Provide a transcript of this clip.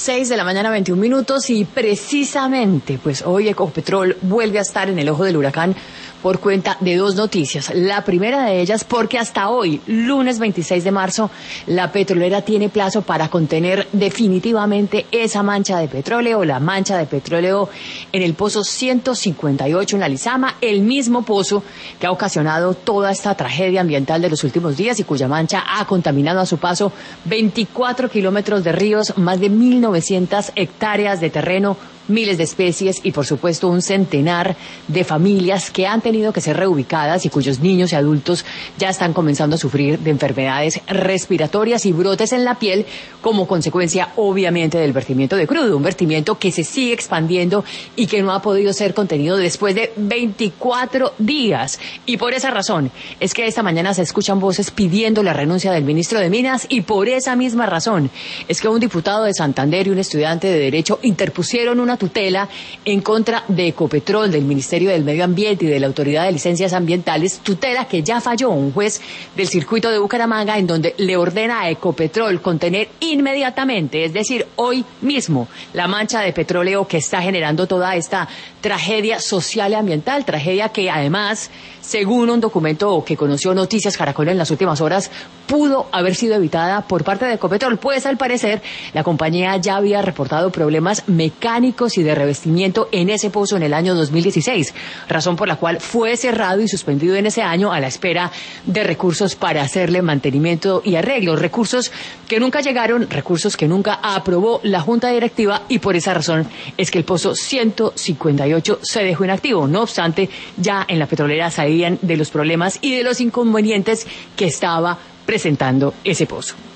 6 de la mañana, 21 minutos, y precisamente, pues hoy Ecopetrol vuelve a estar en el ojo del huracán por cuenta de dos noticias. La primera de ellas, porque hasta hoy, lunes 26 de marzo, la petrolera tiene plazo para contener definitivamente esa mancha de petróleo, la mancha de petróleo en el pozo 158 en la Lizama, el mismo pozo que ha ocasionado toda esta tragedia ambiental de los últimos días y cuya mancha ha contaminado a su paso 24 kilómetros de ríos, más de 1.900 hectáreas de terreno, miles de especies y, por supuesto, un centenar de familias que han tenido que ser reubicadas y cuyos niños y adultos ya están comenzando a sufrir de enfermedades respiratorias y brotes en la piel como consecuencia, obviamente, del vertimiento de crudo, un vertimiento que se sigue expandiendo y que no ha podido ser contenido después de 24 días. Y por esa razón es que esta mañana se escuchan voces pidiendo la renuncia del ministro de Minas, y por esa misma razón es que un diputado de Santander y un estudiante de Derecho interpusieron una tutela en contra de Ecopetrol, del Ministerio del Medio Ambiente y de la Autoridad de Licencias Ambientales, tutela que ya falló un juez del circuito de Bucaramanga, en donde le ordena a Ecopetrol contener inmediatamente, es decir, hoy mismo, la mancha de petróleo que está generando toda esta tragedia social y ambiental, tragedia que además, según un documento que conoció Noticias Caracol en las últimas horas, pudo haber sido evitada por parte de Ecopetrol, pues al parecer la compañía ya había reportado problemas mecánicos y de revestimiento en ese pozo en el año 2016, razón por la cual fue cerrado y suspendido en ese año a la espera de recursos para hacerle mantenimiento y arreglos, recursos que nunca llegaron, recursos que nunca aprobó la Junta Directiva, y por esa razón es que el pozo 158 se dejó inactivo. No obstante, ya en la petrolera sabían de los problemas y de los inconvenientes que estaba presentando ese pozo.